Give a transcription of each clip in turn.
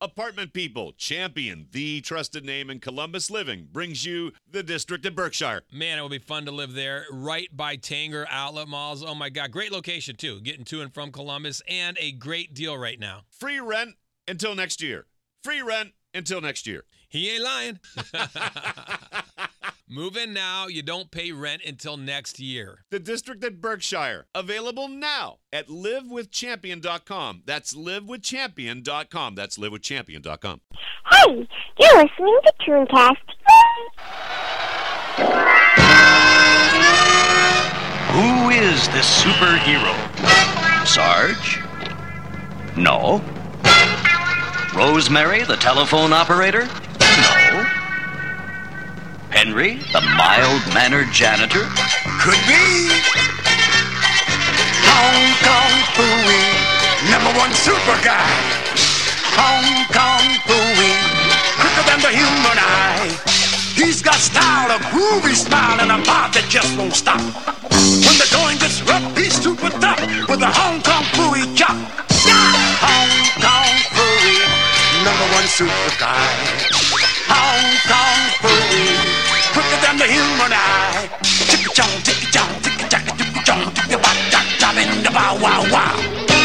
Apartment People, Champion, the trusted name in Columbus living, brings you the District at Berkshire. Man, it will be fun to live there, right by Tanger Outlet Malls. Oh, my God. Great location, too. Getting to and from Columbus, and a great deal right now. Free rent until next year. Free rent until next year. He ain't lying. Move in now. You don't pay rent until next year. The District at Berkshire. Available now at livewithchampion.com. That's livewithchampion.com. That's livewithchampion.com. Hey, you're listening to Tooncast. Who is this superhero? Sarge? No. Rosemary, the telephone operator? No. Henry, the mild-mannered janitor? Could be. Hong Kong Phooey, #1 super guy. Hong Kong Phooey, quicker than the human eye. He's got style, a groovy smile, and a mouth that just won't stop. When the going gets rough, he's super tough with a Hong Kong Phooey chop. Hong Kong Phooey, #1 super guy. Hong Kong Phooey, quicker than the human eye. Chicka-chong, ticka-chong, ticka-chaka, ticka-chong, ticka-ba-chop, in the bow-wow-wow.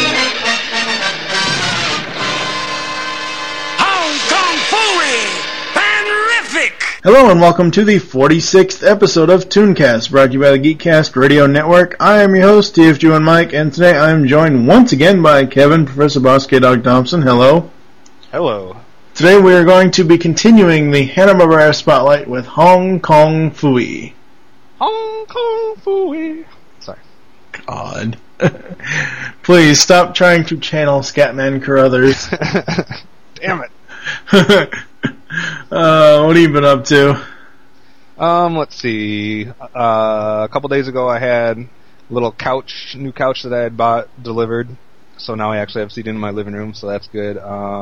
Hong Kong Phooey, fanrific! Hello and welcome to the 46th episode of Tooncast, brought to you by the Geekcast Radio Network. I am your host, TFG and Mike, and today I am joined once again by Kevin, Professor Boss K-Dog Thompson. Hello. Hello. Today we are going to be continuing the Hanna-Barbera Spotlight with Hong Kong Phooey. Hong Kong Phooey. Sorry. God. Please stop trying to channel Scatman Carruthers. Damn it. What have you been up to? Let's see. A couple days ago I had a little new couch that I had bought delivered. So now I actually have seating in my living room, so that's good.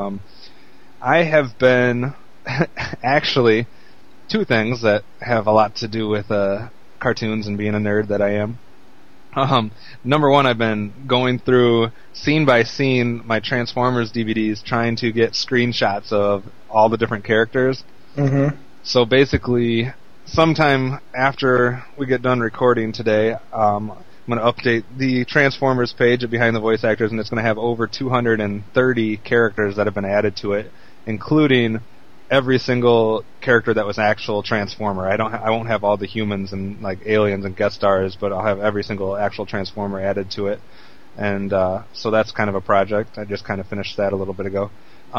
I have been, actually, two things that have a lot to do with cartoons and being a nerd that I am. Number one, I've been going through, scene by scene, my Transformers DVDs, trying to get screenshots of all the different characters. Mm-hmm. So basically, sometime after we get done recording today, I'm going to update the Transformers page of Behind the Voice Actors, and it's going to have over 230 characters that have been added to it, including every single character that was actual Transformer. I won't have all the humans and like aliens and guest stars, but I'll have every single actual Transformer added to it. And so that's kind of a project. I just kind of finished that a little bit ago.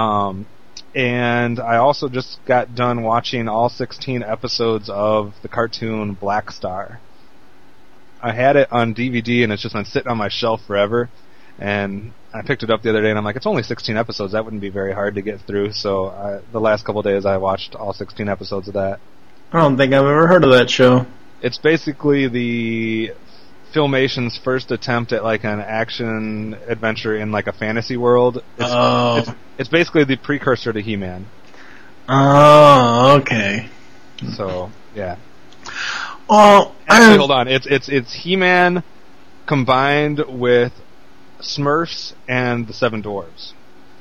And I also just got done watching all 16 episodes of the cartoon Black Star. I had it on DVD and it's just been sitting on my shelf forever. And I picked it up the other day and I'm like, it's only 16 episodes. That wouldn't be very hard to get through. So the last couple of days I watched all 16 episodes of that. I don't think I've ever heard of that show. It's basically the Filmation's first attempt at like an action adventure in like a fantasy world. It's basically the precursor to He-Man. Oh, okay. So, yeah. Well, actually, hold on. It's He-Man combined with Smurfs and the Seven Dwarves.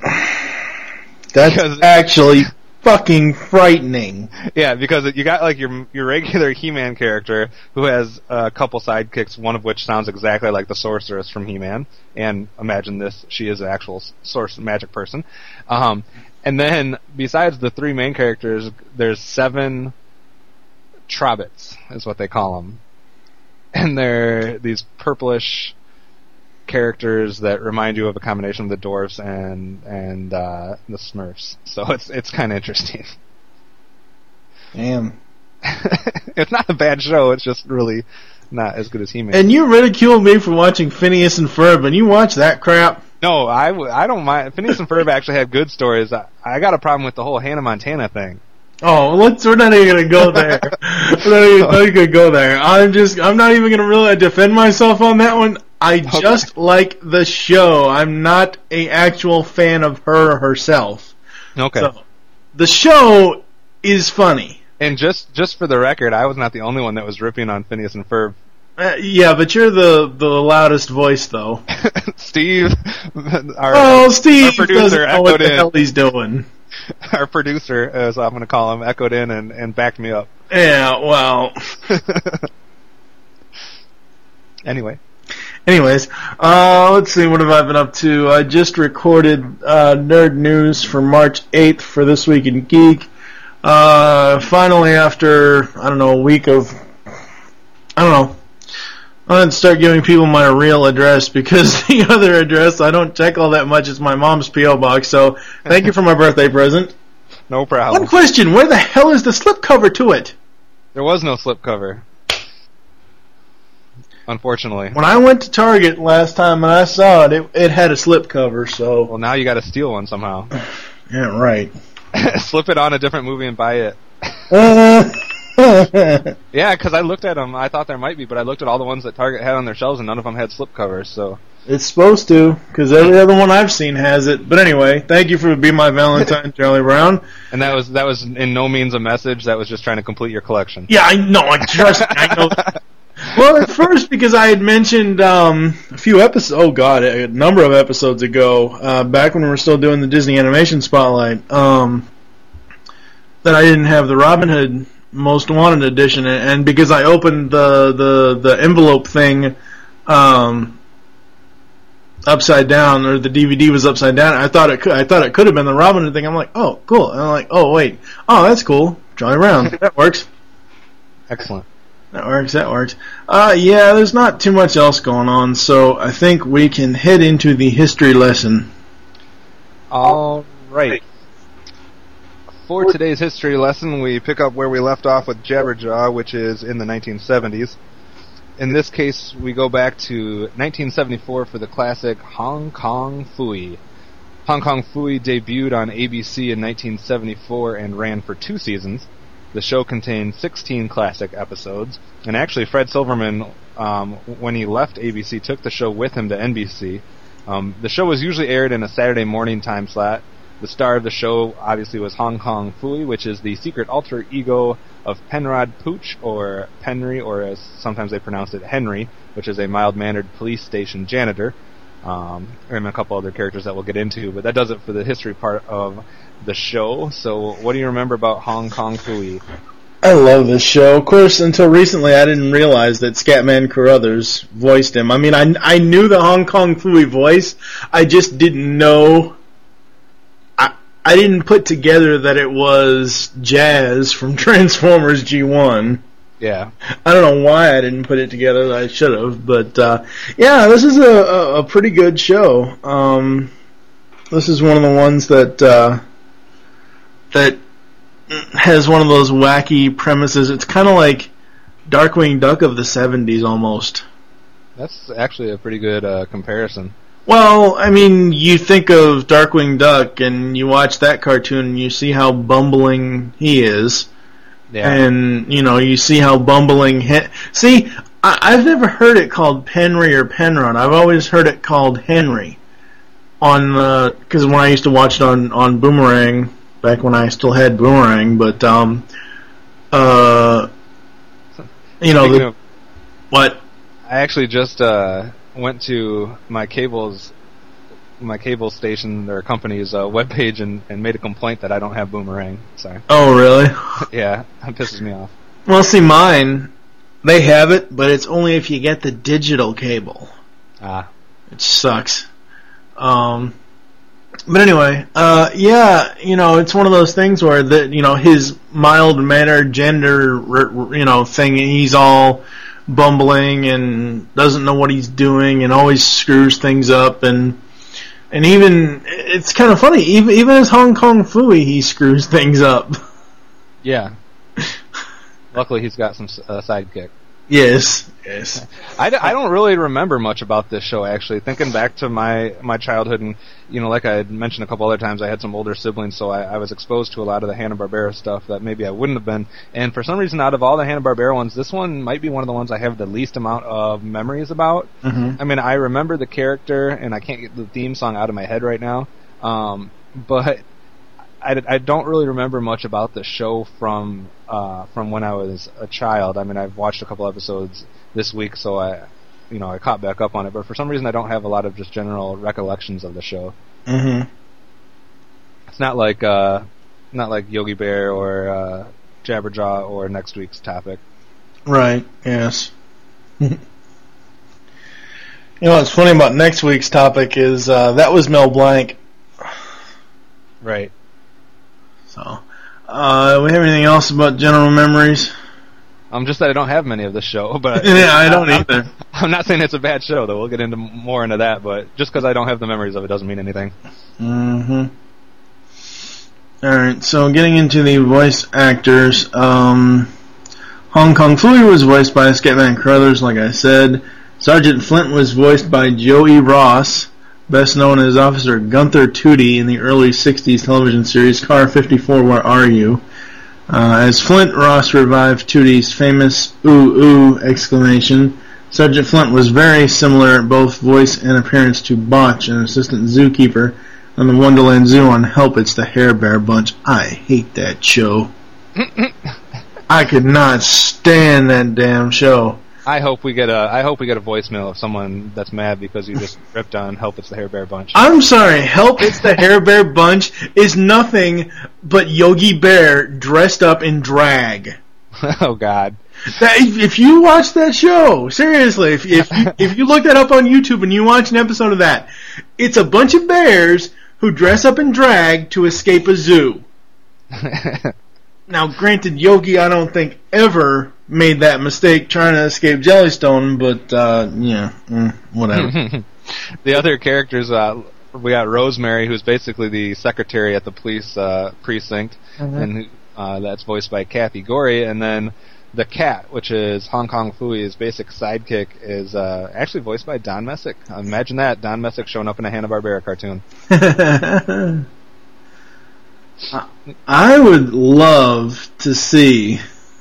That's actually fucking frightening. Yeah, because you got like your regular He-Man character who has a couple sidekicks, one of which sounds exactly like the sorceress from He-Man. And imagine this, she is an actual magic person. And then besides the three main characters, there's 7 Trobbits, is what they call them. And they're these purplish characters that remind you of a combination of the dwarves and the Smurfs. So it's kind of interesting. Damn. It's not a bad show, it's just really not as good as He-Man. And you ridiculed me for watching Phineas and Ferb, and you watch that crap? No, I don't mind. Phineas and Ferb actually have good stories. I got a problem with the whole Hannah Montana thing. Oh, we're not even gonna go there. We're not even gonna go there. I'm not even gonna really defend myself on that one. I just like the show. I'm not a actual fan of her herself. Okay. So, the show is funny. And just for the record, I was not the only one that was ripping on Phineas and Ferb. Yeah, but you're the loudest voice, though. Steve, our Steve producer, doesn't know what the echoed in. hell he's doing. Our producer, as I'm going to call him, echoed in and backed me up. Yeah, well. Anyway. Anyways, let's see, what have I been up to? I just recorded Nerd News for March 8th for This Week in Geek. Finally, after, a week of, I didn't start giving people my real address because the other address I don't check all that much. It's my mom's P.O. box, so thank you for my birthday present. No problem. One question, where the hell is the slipcover to it? There was no slipcover. Unfortunately. When I went to Target last time and I saw it, it had a slipcover, so... Well, now you got to steal one somehow. Yeah, right. Slip it on a different movie and buy it. Yeah, because I looked at them. I thought there might be, but I looked at all the ones that Target had on their shelves, and none of them had slipcovers, so... It's supposed to, because every other one I've seen has it. But anyway, thank you for being my Valentine, Charlie Brown. And that was in no means a message. That was just trying to complete your collection. Yeah, I know. Trust me, I know. Well, at first, because I had mentioned a number of episodes ago, back when we were still doing the Disney Animation Spotlight, that I didn't have the Robin Hood Most Wanted edition, and because I opened the envelope thing upside down, or the DVD was upside down, I thought it could have been the Robin Hood thing. I'm like, oh, cool. And I'm like, oh, wait. Oh, that's cool. Charlie Brown. That works. Excellent. That works. Yeah, there's not too much else going on, so I think we can head into the history lesson. All right. For today's history lesson, we pick up where we left off with Jabberjaw, which is in the 1970s. In this case, we go back to 1974 for the classic Hong Kong Phooey. Hong Kong Phooey debuted on ABC in 1974 and ran for 2 seasons. The show contained 16 classic episodes, and actually Fred Silverman, when he left ABC, took the show with him to NBC. The show was usually aired in a Saturday morning time slot. The star of the show, obviously, was Hong Kong Phooey, which is the secret alter ego of Penrod Pooch, or Penry, or as sometimes they pronounce it, Henry, which is a mild-mannered police station janitor, and a couple other characters that we'll get into, but that does it for the history part of the show. So what do you remember about Hong Kong Phooey? I love this show. Of course, until recently, I didn't realize that Scatman Carruthers voiced him. I mean, I knew the Hong Kong Phooey voice. I just didn't know... I didn't put together that it was Jazz from Transformers G1. Yeah. I don't know why I didn't put it together. I should have. But, yeah, this is a pretty good show. This is one of the ones that has one of those wacky premises. It's kind of like Darkwing Duck of the 70s almost. That's actually a pretty good comparison. Well, I mean, you think of Darkwing Duck and you watch that cartoon and you see how bumbling he is. Yeah. And, you see how bumbling... See, I've never heard it called Penry or Penrod. I've always heard it called Henry. Because when I used to watch it on Boomerang, back when I still had Boomerang, but, what? I actually just went to my cable station or company's webpage and made a complaint that I don't have Boomerang. Sorry. Oh, really? Yeah, that pisses me off. Well, see, mine, they have it, but it's only if you get the digital cable. It sucks. But anyway, yeah, it's one of those things where his mild-mannered gender, thing, he's all bumbling and doesn't know what he's doing and always screws things up, and even it's kind of funny, even as Hong Kong Phooey, he screws things up. Yeah. Luckily he's got some sidekick. Yes. I don't really remember much about this show, actually. Thinking back to my childhood, and like I had mentioned a couple other times, I had some older siblings, so I was exposed to a lot of the Hanna-Barbera stuff that maybe I wouldn't have been. And for some reason, out of all the Hanna-Barbera ones, this one might be one of the ones I have the least amount of memories about. Mm-hmm. I mean, I remember the character, and I can't get the theme song out of my head right now. But I don't really remember much about the show from when I was a child. I mean, I've watched a couple episodes this week, so I caught back up on it. But for some reason, I don't have a lot of just general recollections of the show. Mm-hmm. It's not like Yogi Bear or Jabberjaw or next week's topic. Right. Yes. You know what's funny about next week's topic is that was Mel Blanc. Right. So, we have anything else about general memories? Just that I don't have many of this show, but yeah, I don't either. I'm not saying it's a bad show, though. We'll get into more into that, but just because I don't have the memories of it doesn't mean anything. Mm-hmm. All right. So, getting into the voice actors, Hong Kong Phooey was voiced by Scatman Crothers, like I said. Sergeant Flint was voiced by Joey Ross, best known as Officer Gunther Tootie in the early 60s television series Car 54, Where Are You? As Flint, Ross revived Tootie's famous ooh ooh exclamation. Sergeant Flint was very similar, both voice and appearance, to Botch, an assistant zookeeper on the Wonderland Zoo on Help, It's the Hair Bear Bunch. I hate that show. I could not stand that damn show. I hope we get a voicemail of someone that's mad because you just ripped on Help, It's the Hair Bear Bunch. I'm sorry, Help, It's the Hair Bear Bunch is nothing but Yogi Bear dressed up in drag. Oh God! If you watch that show, seriously, if you look that up on YouTube and you watch an episode of that, it's a bunch of bears who dress up in drag to escape a zoo. Now, granted, Yogi, I don't think ever made that mistake trying to escape Jellystone, but whatever. The other characters, we got Rosemary, who's basically the secretary at the police precinct, and that's voiced by Kathy Gorey, and then the cat, which is Hong Kong Phooey's basic sidekick, is actually voiced by Don Messick. Imagine that, Don Messick showing up in a Hanna-Barbera cartoon. I would love to see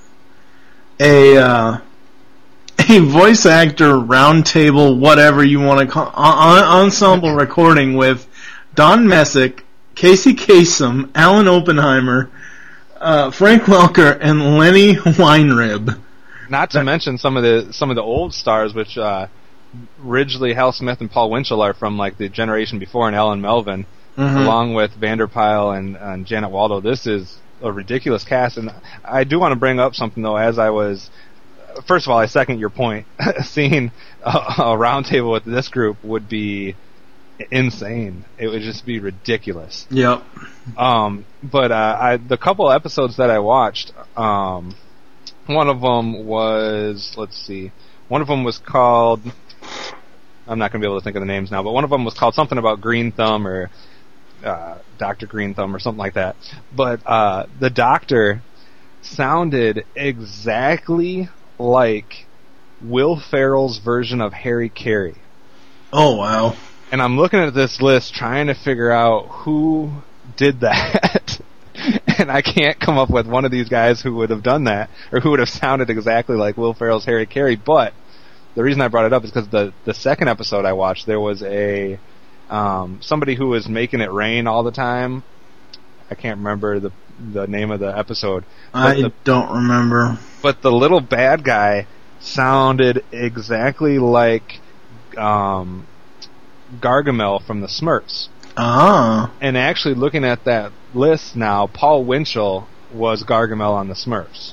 a voice actor roundtable, whatever you want to call, ensemble recording with Don Messick, Casey Kasem, Alan Oppenheimer, Frank Welker, and Lenny Weinrib. Not to mention some of the old stars, which Ridgely, Hal Smith, and Paul Winchell are from like the generation before, and Alan Melvin. Along with Vanderpyle and Janet Waldo. This is a ridiculous cast, and I do want to bring up something, though, as I was... First of all, I second your point. Seeing a roundtable with this group would be insane. It would just be ridiculous. Yep. But the couple episodes that I watched, one of them was... Let's see. One of them was called... I'm not going to be able to think of the names now, but one of them was called something about Green Thumb or... Dr. Green Thumb or something like that. But the doctor sounded exactly like Will Ferrell's version of Harry Carey. Oh, wow. And I'm looking at this list trying to figure out who did that. And I can't come up with one of these guys who would have done that or who would have sounded exactly like Will Ferrell's Harry Carey. But the reason I brought it up is because the second episode I watched, there was a somebody who was making it rain all the time. I can't remember the name of the episode. I don't remember. But the little bad guy sounded exactly like Gargamel from the Smurfs. Ah. And actually looking at that list now, Paul Winchell was Gargamel on the Smurfs.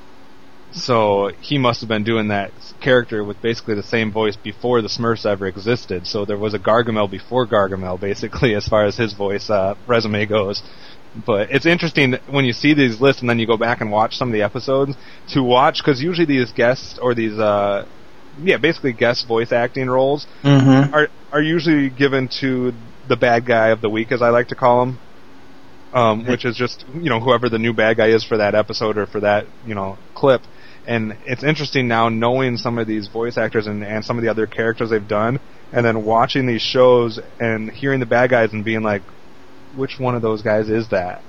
So he must have been doing that character with basically the same voice before the Smurfs ever existed. So there was a Gargamel before Gargamel, basically, as far as his voice resume goes. But it's interesting when you see these lists and then you go back and watch some of the episodes to watch, because usually these guests or these basically guest voice acting roles are usually given to the bad guy of the week, as I like to call him. Which is just, whoever the new bad guy is for that episode or for that, clip. And it's interesting now knowing some of these voice actors and some of the other characters they've done, and then watching these shows and hearing the bad guys and being like, which one of those guys is that?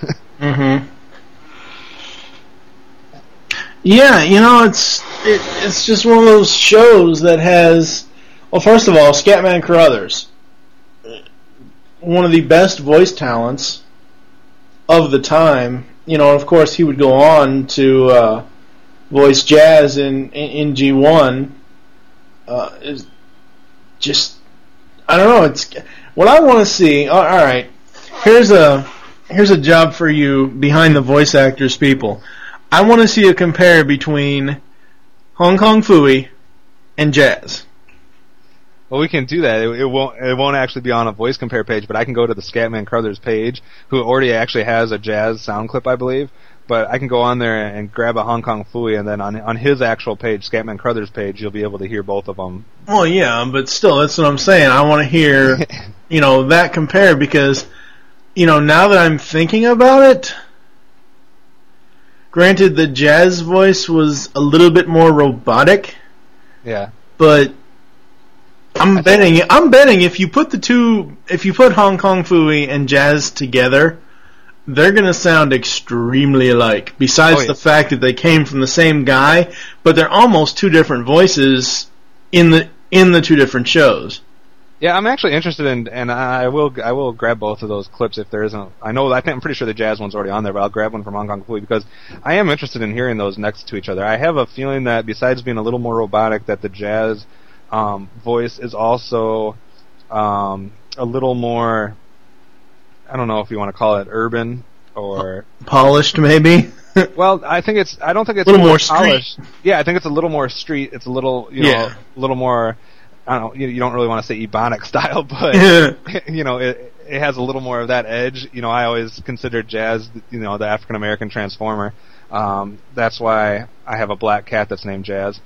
Yeah, it's just one of those shows that has, well, first of all, Scatman Crothers, one of the best voice talents of the time. You know, of course, he would go on to voice Jazz in G1. Is just, I don't know. It's what I want to see. All right, here's a job for you behind the voice actors people. I want to see a compare between Hong Kong Phooey and Jazz. Well, we can do that. It won't actually be on a voice compare page, but I can go to the Scatman Crothers page, who already actually has a Jazz sound clip, I believe. But I can go on there and grab a Hong Kong Phooey, and then on his actual page, Scatman Crothers page, you'll be able to hear both of them. Well, yeah, but still, that's what I'm saying. I want to hear, that compare, because, now that I'm thinking about it, granted, the Jazz voice was a little bit more robotic. Yeah. But I'm betting if you put Hong Kong Phooey and Jazz together, they're going to sound extremely alike. Besides the fact that they came from the same guy, but they're almost two different voices in the two different shows. Yeah, I'm actually interested in, and I will grab both of those clips if there isn't. I'm pretty sure the Jazz one's already on there, but I'll grab one from Hong Kong Phooey because I am interested in hearing those next to each other. I have a feeling that besides being a little more robotic, that the Jazz voice is also a little more, I don't know if you want to call it urban or polished, maybe. Well, I don't think it's a little more polished. Street. Yeah, I think it's a little more street. It's a little, a little more. I don't know. You don't really want to say Ebonic style, but it has a little more of that edge. I always considered Jazz, the African American Transformer. That's why I have a black cat that's named Jazz.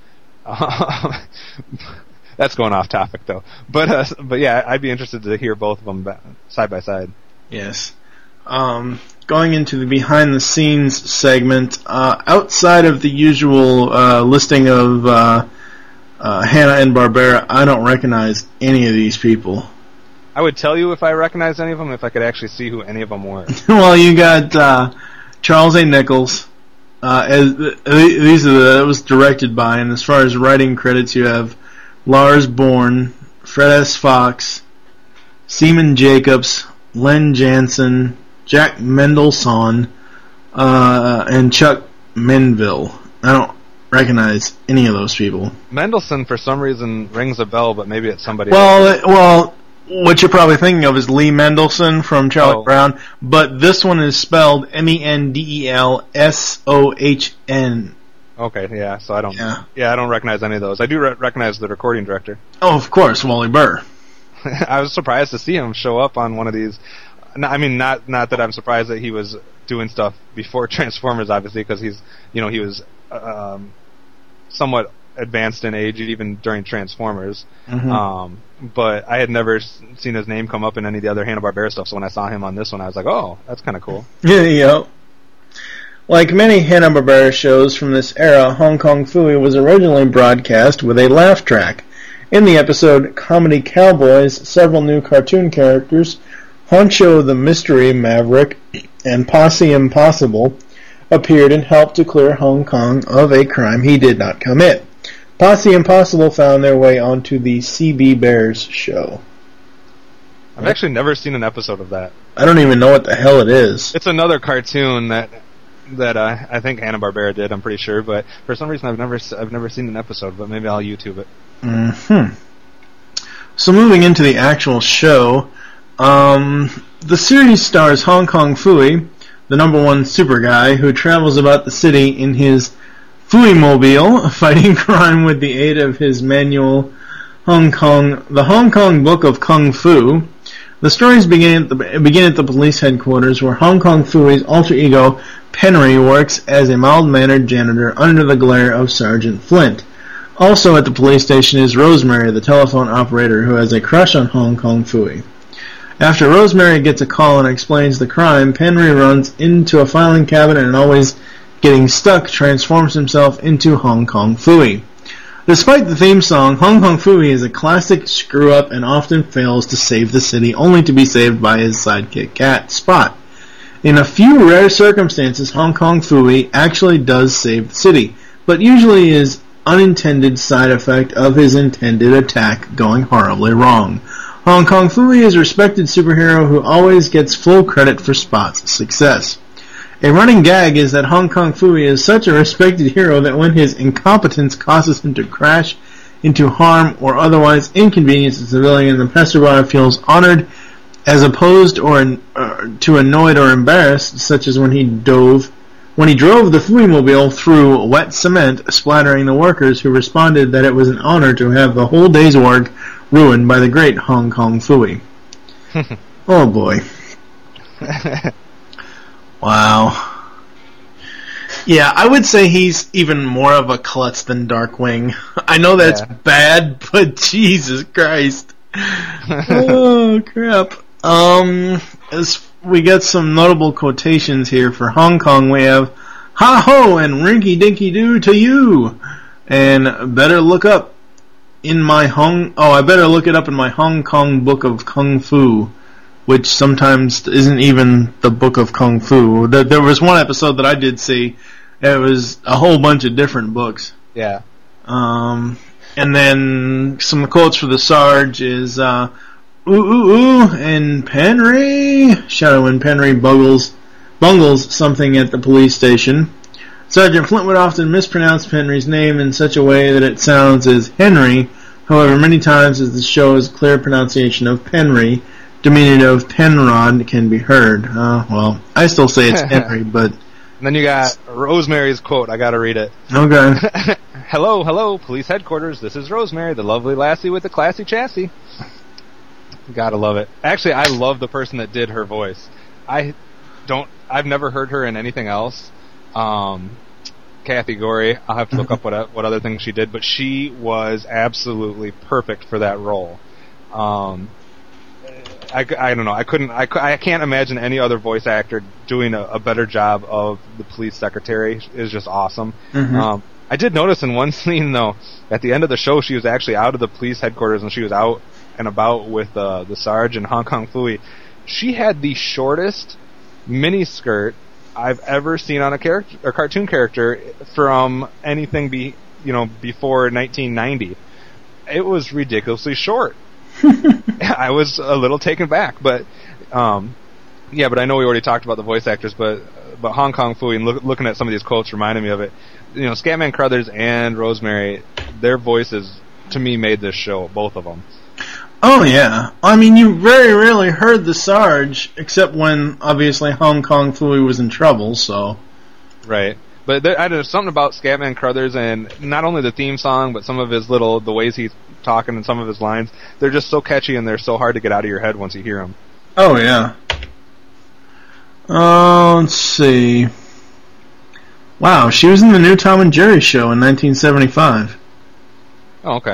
That's going off topic though. But yeah, I'd be interested to hear both of them side by side. Yes. Going into the behind the scenes segment, outside of the usual listing of Hanna-Barbera, I don't recognize any of these people. I would tell you if I recognize any of them if I could actually see who any of them were. Well, you got Charles A. Nichols. That was directed by, and as far as writing credits, you have Lars Bourne, Fred S. Fox, Seaman Jacobs, Len Jansen, Jack Mendelsohn, and Chuck Menville. I don't recognize any of those people. Mendelsohn, for some reason, rings a bell, but maybe it's somebody else. Well, what you're probably thinking of is Lee Mendelsohn from Charlie Brown, but this one is spelled Mendelsohn. Okay, yeah, so I don't. Yeah, I don't recognize any of those. I do recognize the recording director. Oh, of course, Wally Burr. I was surprised to see him show up on one of these. I mean, not that I'm surprised that he was doing stuff before Transformers, obviously, because he was somewhat advanced in age even during Transformers. Mm-hmm. But I had never seen his name come up in any of the other Hanna-Barbera stuff, so when I saw him on this one, I was like, oh, that's kind of cool. Yeah. Like many Hanna-Barbera shows from this era, Hong Kong Phooey was originally broadcast with a laugh track. In the episode Comedy Cowboys, several new cartoon characters, Honcho the Mystery Maverick and Posse Impossible, appeared and helped to clear Hong Kong of a crime he did not commit. Posse Impossible found their way onto the CB Bears show. I've actually never seen an episode of that. I don't even know what the hell it is. It's another cartoon that I think Hanna-Barbera did, I'm pretty sure, but for some reason I've never seen an episode, but maybe I'll YouTube it. Mm-hmm. So moving into the actual show, the series stars Hong Kong Phooey, the number one super guy who travels about the city in his Phooey-mobile, fighting crime with the aid of his manual, the Hong Kong Book of Kung Fu. The stories begin at the police headquarters, where Hong Kong Phooey's alter ego, Penry, works as a mild-mannered janitor under the glare of Sergeant Flint. Also at the police station is Rosemary, the telephone operator, who has a crush on Hong Kong Phooey. After Rosemary gets a call and explains the crime, Penry runs into a filing cabinet and, always getting stuck, transforms himself into Hong Kong Phooey. Despite the theme song, Hong Kong Phooey is a classic screw-up and often fails to save the city, only to be saved by his sidekick cat, Spot. In a few rare circumstances, Hong Kong Phooey actually does save the city, but usually is unintended side effect of his intended attack going horribly wrong. Hong Kong Phooey is a respected superhero who always gets full credit for Spot's success. A running gag is that Hong Kong Phooey is such a respected hero that when his incompetence causes him to crash into harm or otherwise inconvenience a civilian, the passerby feels honored as opposed to annoyed or embarrassed, such as when he drove the Phooey-mobile through wet cement, splattering the workers, who responded that it was an honor to have the whole day's work ruined by the great Hong Kong Phooey. Oh boy. Wow. Yeah, I would say he's even more of a klutz than Darkwing. I know that's bad, but Jesus Christ. Oh, crap. As we got some notable quotations here for Hong Kong, we have "Ha-ho" and "Rinky Dinky Doo to you," and I better look it up in my Hong Kong book of Kung Fu, which sometimes isn't even the book of Kung Fu. There was one episode that I did see. It was a whole bunch of different books. Yeah. And then some quotes for the Sarge is, ooh, ooh, ooh, and Penry. Shadow and Penry bungles something at the police station. Sergeant Flint would often mispronounce Penry's name in such a way that it sounds as Henry. However, many times as the show's clear pronunciation of Penry, diminutive Penrod can be heard. Well, I still say it's Henry, but... And then you got Rosemary's quote. I gotta read it. Okay. Hello, police headquarters. This is Rosemary, the lovely lassie with the classy chassis. Gotta love it. Actually, I love the person that did her voice. I've never heard her in anything else. Kathy Gorey. I'll have to look up what other things she did, but she was absolutely perfect for that role. I don't know. I can't imagine any other voice actor doing a better job of the police secretary. Is just awesome. Mm-hmm. I did notice in one scene though, at the end of the show, she was actually out of the police headquarters and she was out and about with the Sarge and Hong Kong Phooey. She had the shortest miniskirt I've ever seen on a cartoon character from anything before 1990. It was ridiculously short. I was a little taken back, but but I know we already talked about the voice actors, but Hong Kong Phooey, and looking at some of these quotes reminded me of it. Scatman Crothers and Rosemary, their voices to me made this show, both of them. Oh yeah, I mean you very rarely heard the Sarge, except when obviously Hong Kong Phooey was in trouble. So right. But there's something about Scatman Crothers, and not only the theme song, but some of the ways he's talking and some of his lines, they're just so catchy and they're so hard to get out of your head once you hear them. Oh, yeah. Let's see. Wow, she was in the new Tom and Jerry show in 1975. Oh, okay.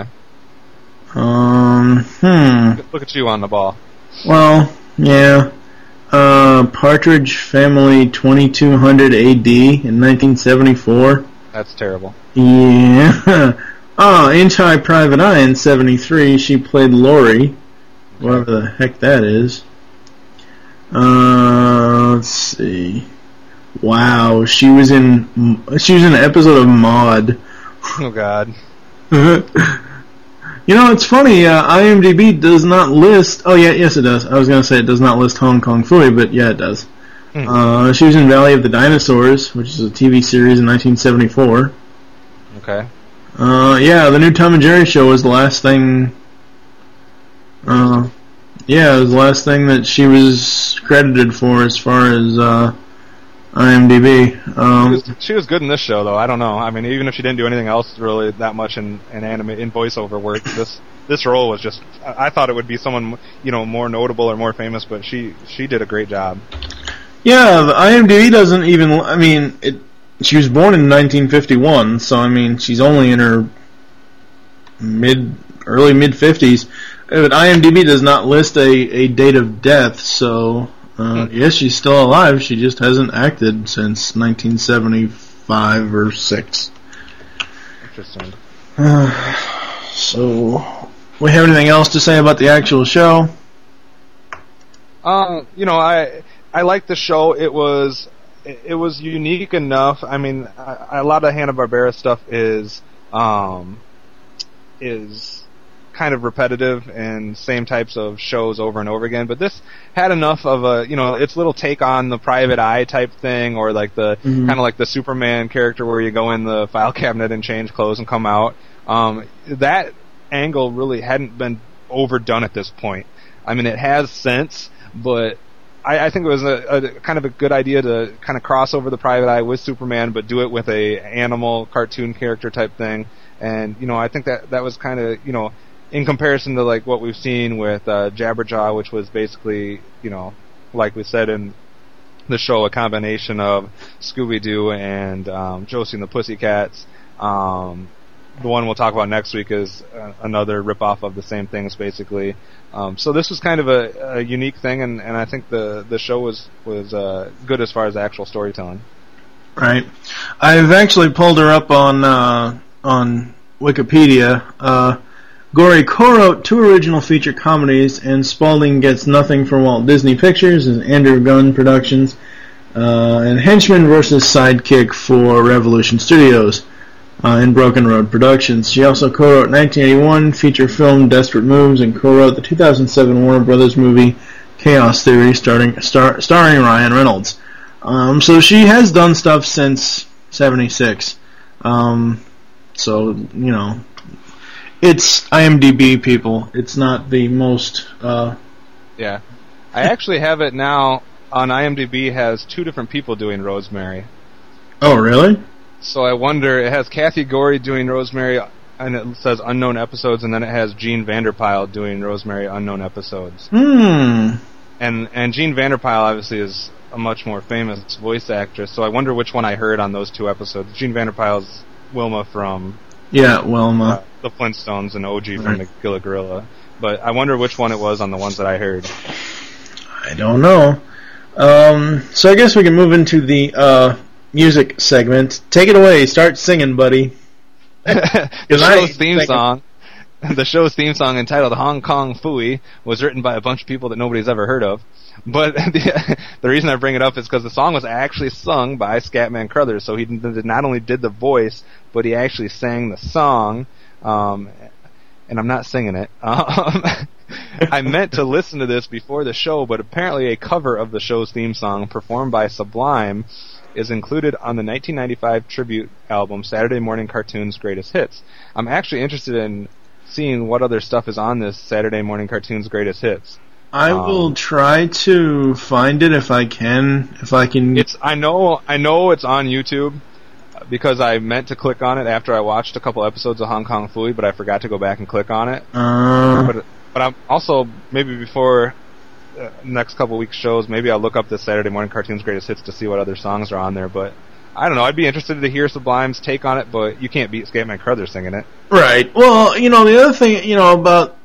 Look at you on the ball. Well, yeah. Partridge Family 2200 AD in 1974. That's terrible. Yeah. Inch High Private Eye in 73. She played Lori. Whatever the heck that is. Let's see. Wow, she was in an episode of Maude. Oh God. It's funny, IMDb does not list... Oh, yeah, yes it does. I was going to say it does not list Hong Kong Phooey, but yeah, it does. She was in Valley of the Dinosaurs, which is a TV series in 1974. Okay. Yeah, the new Tom and Jerry show was the last thing... it was the last thing that she was credited for as far as IMDb. She was good in this show, though. I don't know. I mean, even if she didn't do anything else really that much in voiceover work, this role was just... I thought it would be someone more notable or more famous, but she did a great job. Yeah, the IMDb doesn't even... I mean, she was born in 1951, so I mean, she's only in her early mid-50s. But IMDb does not list a date of death, so yes, she's still alive. She just hasn't acted since 1975 or 6. Interesting. So, we have anything else to say about the actual show? I liked the show. It was unique enough. I mean, a lot of Hanna-Barbera stuff is kind of repetitive and same types of shows over and over again. But this had enough of a, its little take on the Private Eye type thing, or like the kind of like the Superman character where you go in the file cabinet and change clothes and come out. That angle really hadn't been overdone at this point. I mean, it has since, but I think it was a kind of a good idea to kind of cross over the Private Eye with Superman, but do it with a animal cartoon character type thing. And, I think that was kind of, in comparison to like what we've seen with Jabberjaw, which was basically, like we said in the show, a combination of Scooby-Doo and Josie and the Pussycats. The one we'll talk about next week is another ripoff of the same things, basically. So this was kind of a unique thing, and I think the show was good as far as actual storytelling. Right. I've actually pulled her up on Wikipedia. Gorey co-wrote 2 original feature comedies, and Spalding Gets Nothing for Walt Disney Pictures and Andrew Gunn Productions, and Henchman vs. Sidekick for Revolution Studios. In Broken Road Productions. She also co-wrote 1981 feature film Desperate Moves and co-wrote the 2007 Warner Brothers movie Chaos Theory starring Ryan Reynolds. So she has done stuff since 76. So, it's IMDb, people. It's not the most... Yeah. I actually have it now on IMDb, has 2 different people doing Rosemary. Oh, really? So I wonder, it has Kathy Gorey doing Rosemary, and it says unknown episodes, and then it has Jean Vanderpyle doing Rosemary unknown episodes. And Jean Vanderpyle obviously is a much more famous voice actress, so I wonder which one I heard on those 2 episodes. Jean Vanderpyle's Wilma from Wilma, the Flintstones, and OG from the Gilla Gorilla. But I wonder which one it was on the ones that I heard. I don't know. So I guess we can move into the music segment. Take it away. Start singing, buddy. The show's theme song entitled Hong Kong Phooey was written by a bunch of people that nobody's ever heard of. But the reason I bring it up is because the song was actually sung by Scatman Crothers. So he not only did the voice, but he actually sang the song. And I'm not singing it. I meant to listen to this before the show, but apparently a cover of the show's theme song performed by Sublime is included on the 1995 tribute album Saturday Morning Cartoons Greatest Hits. I'm actually interested in seeing what other stuff is on this Saturday Morning Cartoons Greatest Hits. I will try to find it if I can. I know it's on YouTube because I meant to click on it after I watched a couple episodes of Hong Kong Phooey, but I forgot to go back and click on it. But I'm also, maybe before next couple weeks shows, maybe I'll look up the Saturday Morning Cartoons Greatest Hits to see what other songs are on there, but I don't know, I'd be interested to hear Sublime's take on it, but you can't beat Scatman Crothers singing it. Right. Well, the other thing, about,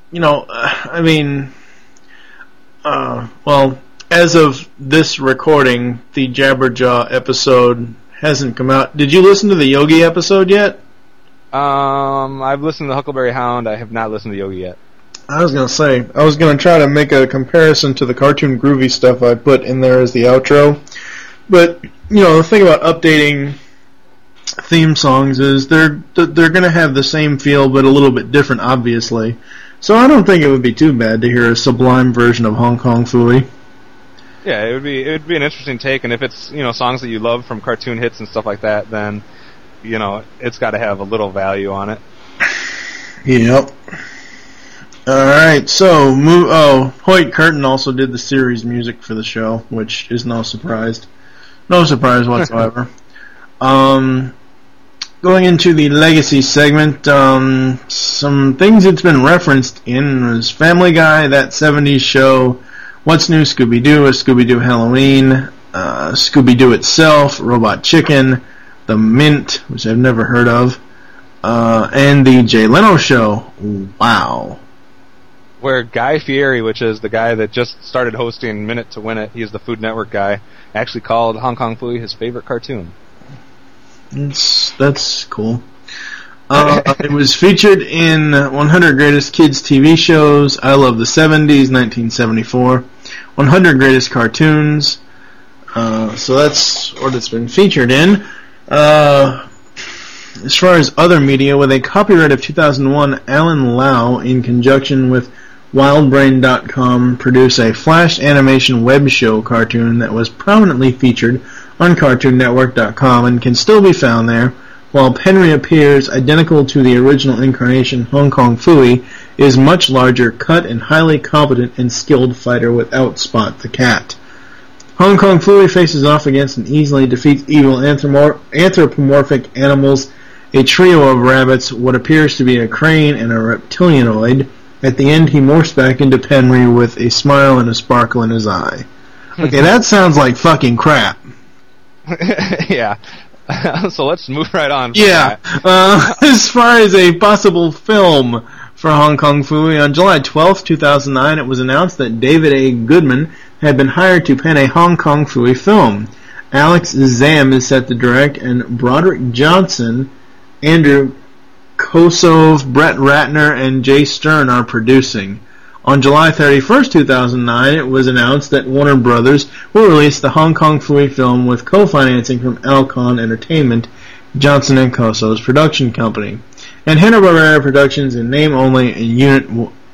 as of this recording, the Jabberjaw episode hasn't come out. Did you listen to the Yogi episode yet? I've listened to Huckleberry Hound. I have not listened to Yogi yet. I was going to say, I was going to try to make a comparison to the Cartoon Groovy stuff I put in there as the outro. But, the thing about updating theme songs is they're going to have the same feel but a little bit different, obviously. So I don't think it would be too bad to hear a Sublime version of Hong Kong Phooey. Yeah, it would be an interesting take, and if it's, songs that you love from cartoon hits and stuff like that, then, it's got to have a little value on it. Yep. Alright, so, Hoyt Curtin also did the series music for the show, which is no surprise. No surprise whatsoever. Going into the Legacy segment, some things that's been referenced in was Family Guy, That 70s Show, What's New Scooby-Doo, A Scooby-Doo Halloween, Scooby-Doo Itself, Robot Chicken, The Mint, which I've never heard of, and The Jay Leno Show. Wow. Where Guy Fieri, which is the guy that just started hosting Minute to Win It, he's the Food Network guy, actually called Hong Kong Phooey his favorite cartoon. That's cool. It was featured in 100 Greatest Kids TV Shows, I Love the 70s, 1974, 100 Greatest Cartoons, so that's what it's been featured in. as far as other media, with a copyright of 2001, Alan Lau, in conjunction with WildBrain.com, produced a Flash animation web show cartoon that was prominently featured on CartoonNetwork.com and can still be found there, while Penry appears identical to the original incarnation. Hong Kong Phooey is much larger, cut, and highly competent and skilled fighter without Spot the Cat. Hong Kong Phooey faces off against and easily defeats evil anthropomorphic animals, a trio of rabbits, what appears to be a crane, and a reptilianoid. At the end, he morphs back into Penry with a smile and a sparkle in his eye. Okay, that sounds like fucking crap. Yeah. So let's move right on. Yeah. As far as a possible film for Hong Kong Phooey, on July 12th, 2009, it was announced that David A. Goodman had been hired to pen a Hong Kong Phooey film. Alex Zam is set to direct, and Broderick Johnson, Andrew Kosov, Brett Ratner, and Jay Stern are producing. On July 31st, 2009, it was announced that Warner Brothers will release the Hong Kong Phooey film with co-financing from Alcon Entertainment, Johnson & Kosov's production company, and Hanna-Barbera Productions in name-only unit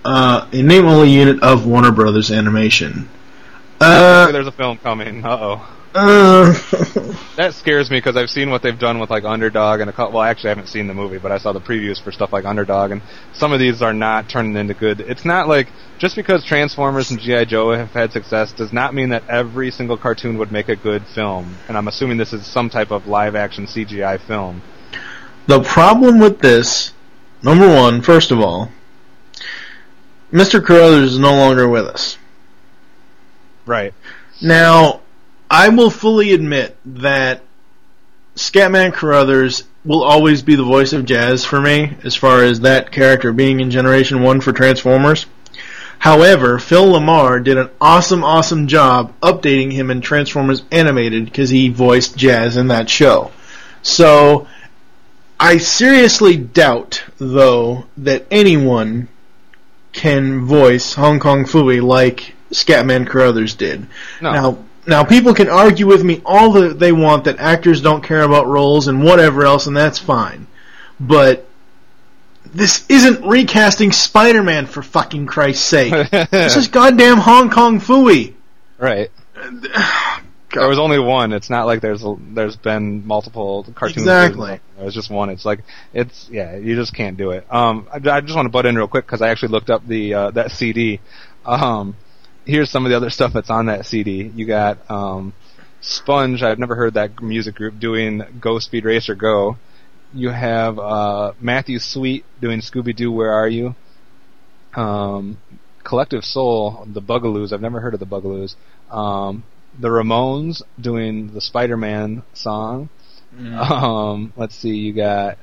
of Warner Brothers Animation. There's a film coming. Uh-oh. That scares me because I've seen what they've done with like Underdog and well, actually I haven't seen the movie, but I saw the previews for stuff like Underdog, and some of these are not turning into good. It's not like just because Transformers and G.I. Joe have had success does not mean that every single cartoon would make a good film, and I'm assuming this is some type of live-action CGI film. The problem with this, number one, first of all, Mr. Carruthers is no longer with us. Right. Now, I will fully admit that Scatman Carruthers will always be the voice of Jazz for me, as far as that character being in Generation 1 for Transformers. However, Phil Lamar did an awesome job updating him in Transformers Animated because he voiced Jazz in that show. So, I seriously doubt, though, that anyone can voice Hong Kong Phooey like Scatman Carruthers did. No. Now, people can argue with me all they want that actors don't care about roles and whatever else, and that's fine. But this isn't recasting Spider-Man, for fucking Christ's sake. This is goddamn Hong Kong Phooey. Right. There was only one. It's not like there's been multiple cartoons. Exactly. There's just one. It's like you just can't do it. I just want to butt in real quick because I actually looked up the that CD. Here's some of the other stuff that's on that CD. You got Sponge. I've never heard that music group doing Go Speed Racer Go. You have Matthew Sweet doing Scooby-Doo, Where Are You? Collective Soul, the Bugaloos. I've never heard of the Bugaloos. The Ramones doing the Spider-Man song. Let's see, you got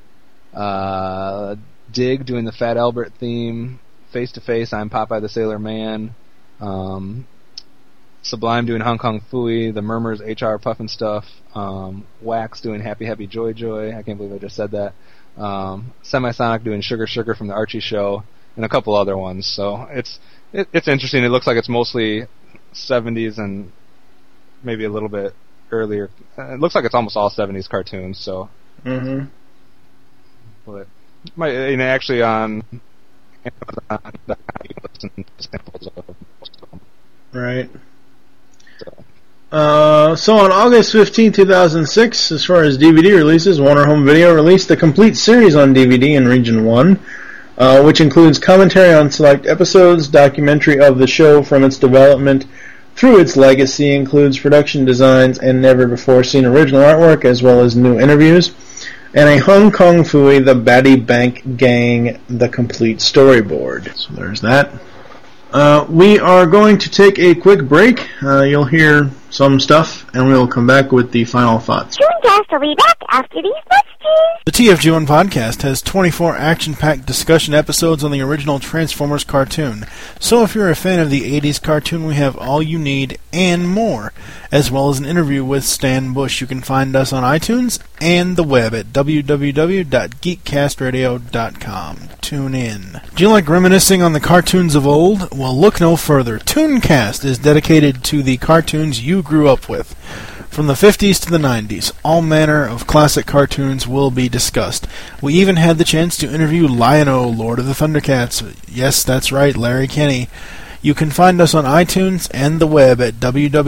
Dig doing the Fat Albert theme. Face to Face, I'm Popeye the Sailor Man. Sublime doing Hong Kong Phooey, the Murmurs, HR Puffin Stuff, Wax doing Happy Happy Joy Joy, I can't believe I just said that, Semisonic doing Sugar Sugar from the Archie Show, and a couple other ones. So it's interesting. It looks like it's mostly 70s and maybe a little bit earlier. It looks like it's almost all 70s cartoons. So, but actually on Amazon, you can listen to samples of most of them. Right. So on August 15, 2006, as far as DVD releases, Warner Home Video released the complete series on DVD in Region 1, which includes commentary on select episodes, documentary of the show from its development through its legacy, includes production designs and never-before-seen original artwork, as well as new interviews, and a Hong Kong Phooey, the Batty Bank Gang, the complete storyboard. So there's that. We are going to take a quick break. You'll hear some stuff, and we'll come back with the final thoughts. Tooncast will be back after these messages. The TFG1 podcast has 24 action-packed discussion episodes on the original Transformers cartoon. So if you're a fan of the 80s cartoon, we have all you need and more, as well as an interview with Stan Bush. You can find us on iTunes and the web at www.geekcastradio.com. Tune in. Do you like reminiscing on the cartoons of old? Well, look no further. Tooncast is dedicated to the cartoons you grew up with. From the 50s to the 90s, all manner of classic cartoons will be discussed. We even had the chance to interview Lion-O, Lord of the Thundercats. Yes, that's right, Larry Kenney. You can find us on iTunes and the web at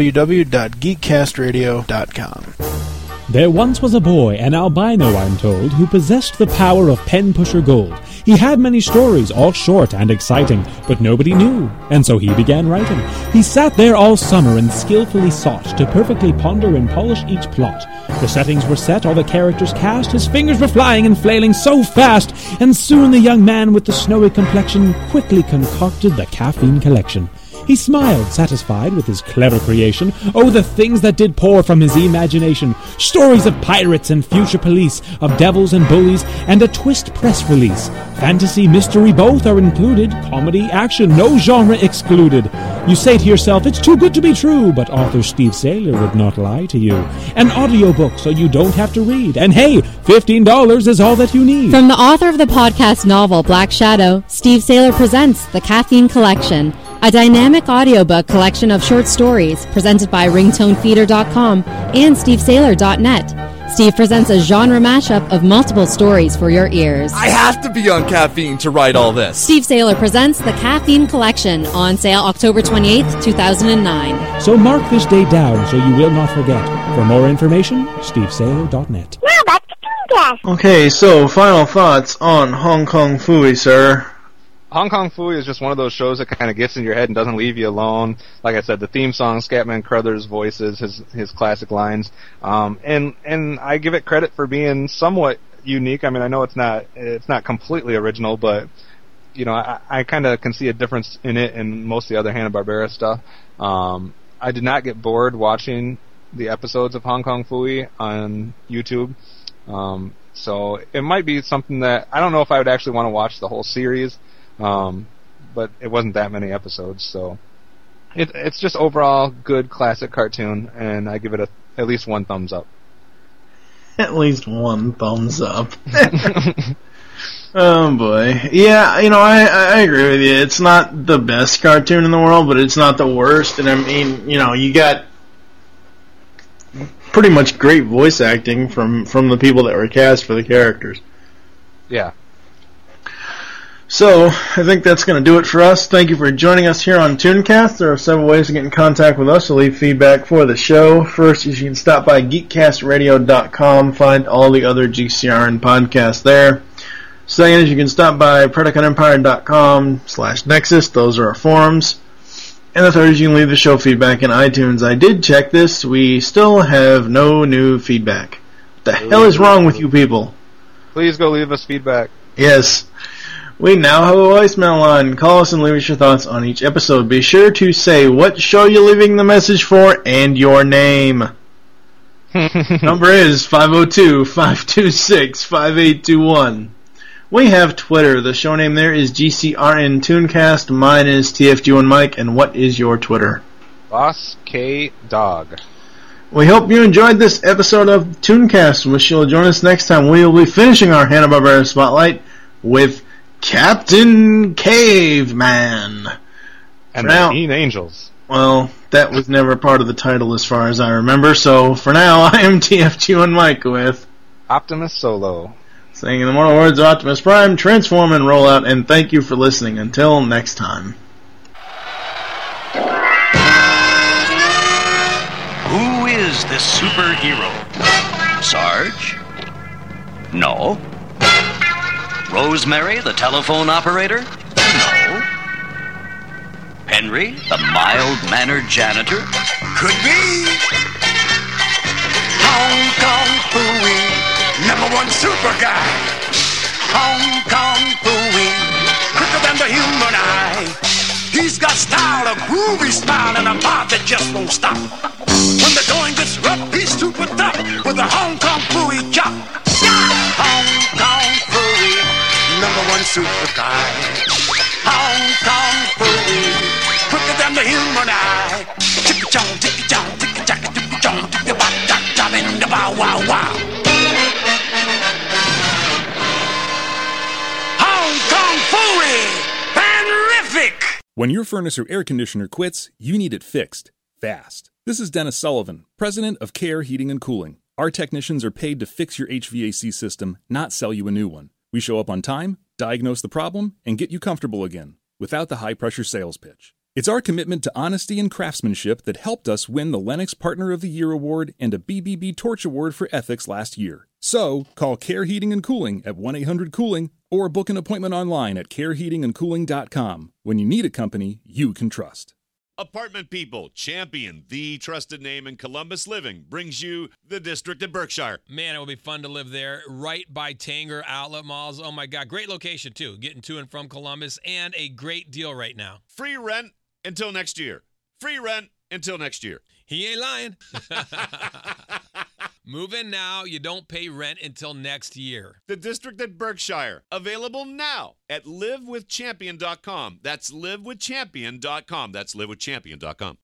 www.geekcastradio.com. There once was a boy, an albino I'm told, who possessed the power of pen pusher gold. He had many stories, all short and exciting, but nobody knew, and so he began writing. He sat there all summer and skillfully sought to perfectly ponder and polish each plot. The settings were set, all the characters cast, his fingers were flying and flailing so fast, and soon the young man with the snowy complexion quickly concocted the Caffeine Collection. He smiled, satisfied with his clever creation. Oh, the things that did pour from his imagination. Stories of pirates and future police, of devils and bullies, and a twist press release. Fantasy, mystery, both are included. Comedy, action, no genre excluded. You say to yourself, it's too good to be true, but author Steve Saylor would not lie to you. An audiobook so you don't have to read. And hey, $15 is all that you need. From the author of the podcast novel Black Shadow, Steve Saylor presents The Caffeine Collection, a dynamic audiobook collection of short stories presented by ringtonefeeder.com and stevesaylor.net. Steve presents a genre mashup of multiple stories for your ears. I have to be on caffeine to write all this. Steve Saylor presents The Caffeine Collection, on sale October 28th, 2009. So mark this day down so you will not forget. For more information, stevesaylor.net. Now back to Tooncast. Okay, so final thoughts on Hong Kong Phooey, sir. Hong Kong Phooey is just one of those shows that kind of gets in your head and doesn't leave you alone. Like I said, the theme song, Scatman Crothers' voices, his classic lines, and I give it credit for being somewhat unique. I mean, I know it's not completely original, but you know, I kind of can see a difference in it and most of the other Hanna-Barbera stuff. I did not get bored watching the episodes of Hong Kong Phooey on YouTube. So it might be something that I don't know if I would actually want to watch the whole series. But it wasn't that many episodes, so it's just overall good classic cartoon, and I give it at least one thumbs up. At least one thumbs up. Oh boy, yeah, you know, I agree with you. It's not the best cartoon in the world, but it's not the worst. And I mean, you know, you got pretty much great voice acting from the people that were cast for the characters. Yeah. So, I think that's going to do it for us. Thank you for joining us here on Tooncast. There are several ways to get in contact with us to leave feedback for the show. First is you can stop by geekcastradio.com, find all the other GCRN podcasts there. Second is you can stop by PredaconEmpire.com/Nexus. Those are our forums. And the third is you can leave the show feedback in iTunes. I did check this. We still have no new feedback. What the hell is wrong with you people? Please go leave us feedback. Yes. We now have a voicemail line. Call us and leave us your thoughts on each episode. Be sure to say what show you're leaving the message for and your name. Number is 502-526-5821. We have Twitter. The show name there is GCRN Tooncast. Mine is TFG1Mike. And what is your Twitter? Boss K Dog. We hope you enjoyed this episode of Tooncast. Wish you'll join us next time. We will be finishing our Hanna-Barbera Spotlight with Captain Caveman. And the Teen Angels. Well, that was never part of the title as far as I remember, so for now, I am TFG1Mike with Optimus Solo. Saying in the mortal words of Optimus Prime, transform and roll out, and thank you for listening. Until next time. Who is this superhero? Sarge? No. Rosemary, the telephone operator? No. Henry, the mild-mannered janitor? Could be. Hong Kong Phooey, #1 super guy. Hong Kong Phooey, quicker than the human eye. He's got style, a groovy smile, and a mouth that just won't stop. When the going gets rough, he's super tough with a Hong Kong Phooey chop. Hong Kong Phooey, #1 super guy. Hong Kong Phooey, quicker than the human eye. Chicka-chong, chicka-chong, chicka-chaka, chicka-chong, chicka-bop-chop-chop, and the bow-wow-wow. Hong Kong Phooey, fan-rific! When your furnace or air conditioner quits, you need it fixed, fast. This is Dennis Sullivan, president of Care Heating and Cooling. Our technicians are paid to fix your HVAC system, not sell you a new one. We show up on time, diagnose the problem, and get you comfortable again, without the high-pressure sales pitch. It's our commitment to honesty and craftsmanship that helped us win the Lennox Partner of the Year Award and a BBB Torch Award for Ethics last year. So, call Care Heating and Cooling at 1-800-COOLING or book an appointment online at careheatingandcooling.com. When you need a company you can trust. Apartment People, Champion, the trusted name in Columbus living, brings you the District at Berkshire. Man, it will be fun to live there, right by Tanger Outlet Malls. Oh my God, great location too, getting to and from Columbus, and a great deal right now. Free rent until next year. Free rent until next year. He ain't lying. Move in now. You don't pay rent until next year. The District at Berkshire. Available now at livewithchampion.com. That's livewithchampion.com. That's livewithchampion.com.